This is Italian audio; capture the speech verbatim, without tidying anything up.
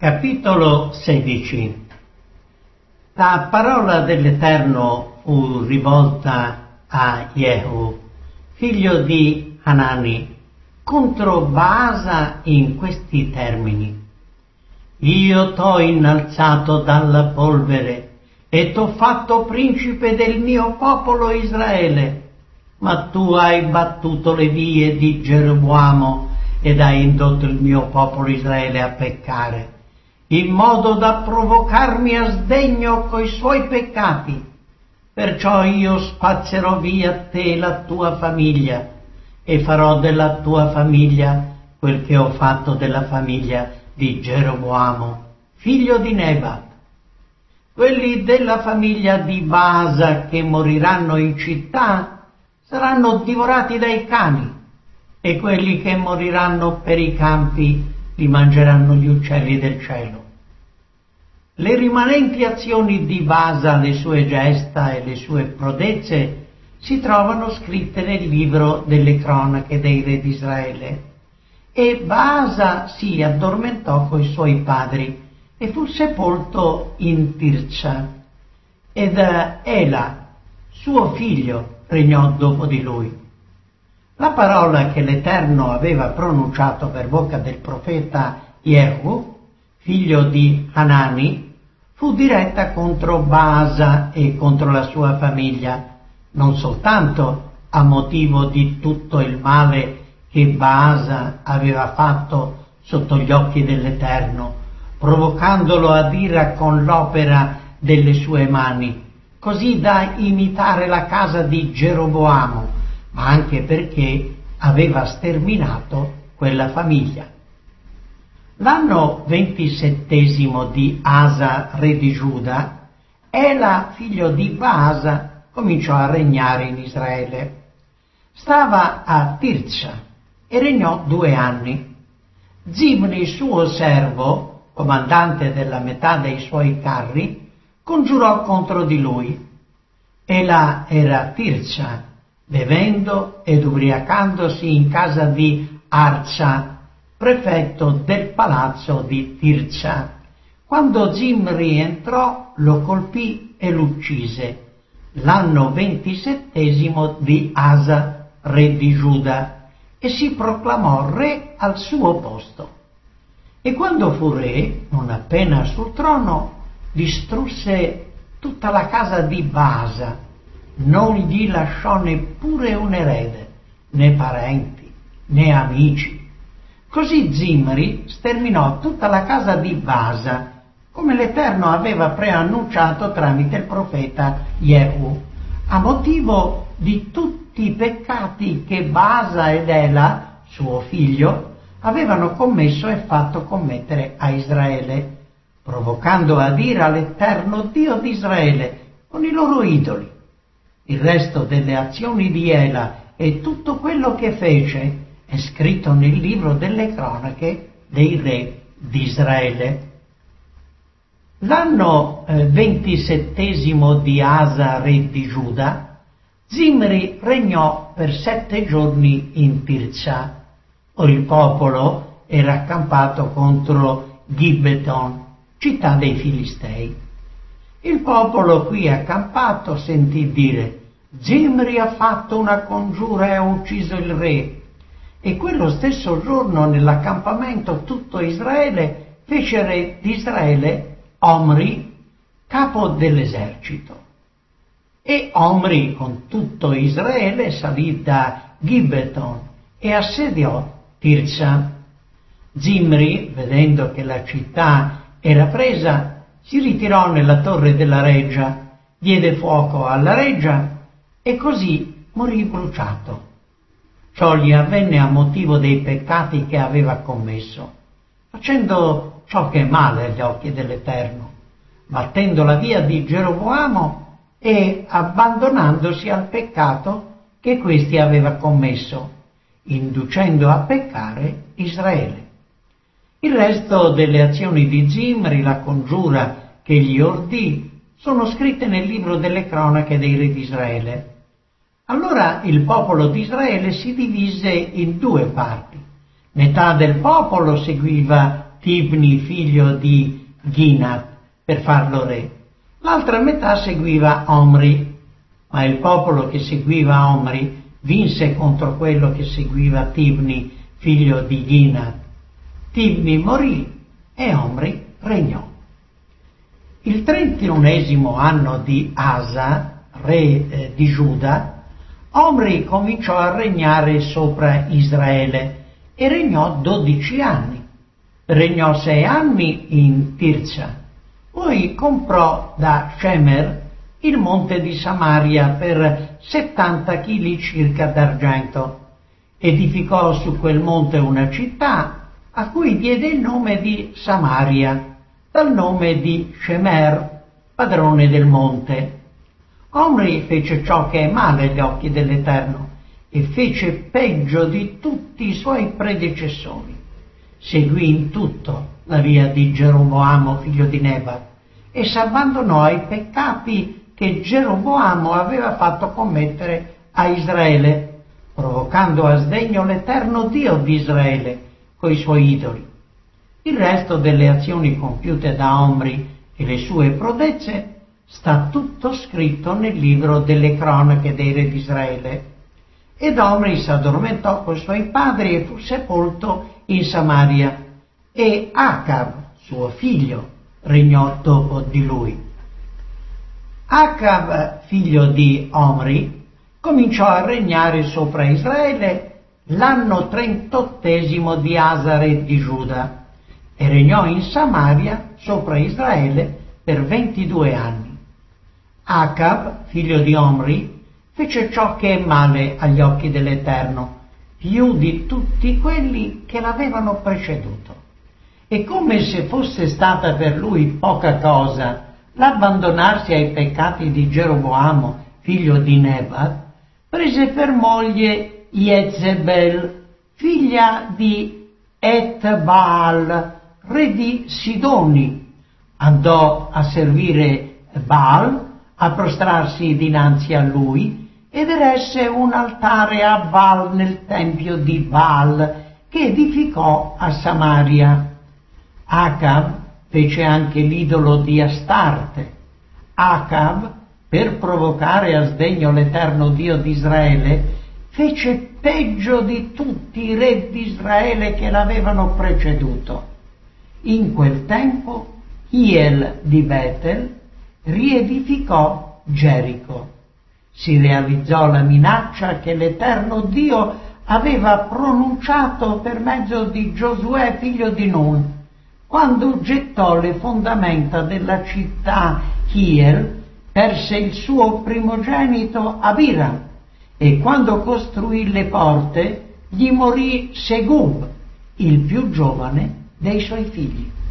Capitolo sedici. La parola dell'Eterno fu rivolta a Jehu, figlio di Hanani, contro Baasa in questi termini: Io t'ho innalzato dalla polvere e t'ho fatto principe del mio popolo Israele, ma tu hai battuto le vie di Geroboamo ed hai indotto il mio popolo Israele a peccare, in modo da provocarmi a sdegno coi suoi peccati. Perciò io spazzerò via te e la tua famiglia, e farò della tua famiglia quel che ho fatto della famiglia di Geroboamo, figlio di Nebat. Quelli della famiglia di Baasa che moriranno in città saranno divorati dai cani, e quelli che moriranno per i campi li mangeranno gli uccelli del cielo. Le rimanenti azioni di Baasa, le sue gesta e le sue prodezze, si trovano scritte nel libro delle cronache dei re di Israele. E Baasa si addormentò coi suoi padri e fu sepolto in Tirza. Ed Ela, suo figlio, regnò dopo di lui. La parola che l'Eterno aveva pronunciato per bocca del profeta Jehu, figlio di Hanani, fu diretta contro Baasa e contro la sua famiglia, non soltanto a motivo di tutto il male che Baasa aveva fatto sotto gli occhi dell'Eterno, provocandolo ad ira con l'opera delle sue mani, così da imitare la casa di Geroboamo, ma anche perché aveva sterminato quella famiglia. L'anno ventisettesimo di Asa, re di Giuda, Ela, figlio di Baasa, cominciò a regnare in Israele. Stava a Tirza e regnò due anni. Zimri, suo servo, comandante della metà dei suoi carri, congiurò contro di lui. Ela era a Tirza, bevendo ed ubriacandosi in casa di Arza, prefetto del palazzo di Tirza. Quando Zimri entrò, lo colpì e l'uccise, l'anno ventisettesimo di Asa, re di Giuda, e si proclamò re al suo posto. E quando fu re, non appena sul trono, distrusse tutta la casa di Baasa, non gli lasciò neppure un erede, né parenti, né amici. Così Zimri sterminò tutta la casa di Baasa, come l'Eterno aveva preannunciato tramite il profeta Jehu, a motivo di tutti i peccati che Baasa ed Ela, suo figlio, avevano commesso e fatto commettere a Israele, provocando ad ira l'Eterno Dio di Israele con i loro idoli. Il resto delle azioni di Ela e tutto quello che fece è scritto nel libro delle cronache dei re di Israele. L'anno eh, ventisettesimo di Asa, re di Giuda, Zimri regnò per sette giorni in Tirza. Or il popolo era accampato contro Gibeton, città dei Filistei. Il popolo qui accampato sentì dire: Zimri ha fatto una congiura e ha ucciso il re. E quello stesso giorno nell'accampamento tutto Israele fece re di Israele Omri, capo dell'esercito. E Omri con tutto Israele salì da Gibeton e assediò Tirza. Zimri, vedendo che la città era presa, si ritirò nella torre della reggia, diede fuoco alla reggia e così morì bruciato. Ciò gli avvenne a motivo dei peccati che aveva commesso, facendo ciò che è male agli occhi dell'Eterno, battendo la via di Geroboamo e abbandonandosi al peccato che questi aveva commesso, inducendo a peccare Israele. Il resto delle azioni di Zimri, la congiura che gli ordì, sono scritte nel libro delle cronache dei re di Israele. Allora il popolo di Israele si divise in due parti. Metà del popolo seguiva Tibni figlio di Ginat per farlo re. L'altra metà seguiva Omri, ma il popolo che seguiva Omri vinse contro quello che seguiva Tibni figlio di Ginat. Tibni morì e Omri regnò. Il trentunesimo anno di Asa, re eh, di Giuda, Omri cominciò a regnare sopra Israele e regnò dodici anni. Regnò sei anni in Tirza, poi comprò da Shemer il monte di Samaria per settanta chili circa d'argento. Edificò su quel monte una città a cui diede il nome di Samaria, dal nome di Shemer, padrone del monte. Omri fece ciò che è male agli occhi dell'Eterno e fece peggio di tutti i suoi predecessori. Seguì in tutto la via di Geroboamo figlio di Nebat e s'abbandonò ai peccati che Geroboamo aveva fatto commettere a Israele, provocando a sdegno l'Eterno Dio di Israele coi suoi idoli. Il resto delle azioni compiute da Omri e le sue prodezze sta tutto scritto nel libro delle cronache dei re di Israele. Ed Omri s'addormentò coi suoi padri e fu sepolto in Samaria, e Acab, suo figlio, regnò dopo di lui. Acab, figlio di Omri, cominciò a regnare sopra Israele l'anno trentottesimo di Asa, re di Giuda, e regnò in Samaria sopra Israele per ventidue anni. Acab, figlio di Omri, fece ciò che è male agli occhi dell'Eterno, più di tutti quelli che l'avevano preceduto. E come se fosse stata per lui poca cosa l'abbandonarsi ai peccati di Geroboamo, figlio di Nebat, prese per moglie Jezebel, figlia di Et-Baal, re di Sidoni. Andò a servire Baal, a prostrarsi dinanzi a lui, ed eresse un altare a Baal nel tempio di Baal che edificò a Samaria. Acab fece anche l'idolo di Astarte. Acab, per provocare a sdegno l'Eterno Dio di Israele, fece peggio di tutti i re di Israele che l'avevano preceduto. In quel tempo Hiel di Betel riedificò Gerico. Si realizzò la minaccia che l'Eterno Dio aveva pronunciato per mezzo di Giosuè figlio di Nun, quando gettò le fondamenta della città Hiel, perse il suo primogenito Abiram, e quando costruì le porte gli morì Segub, il più giovane dei suoi figli.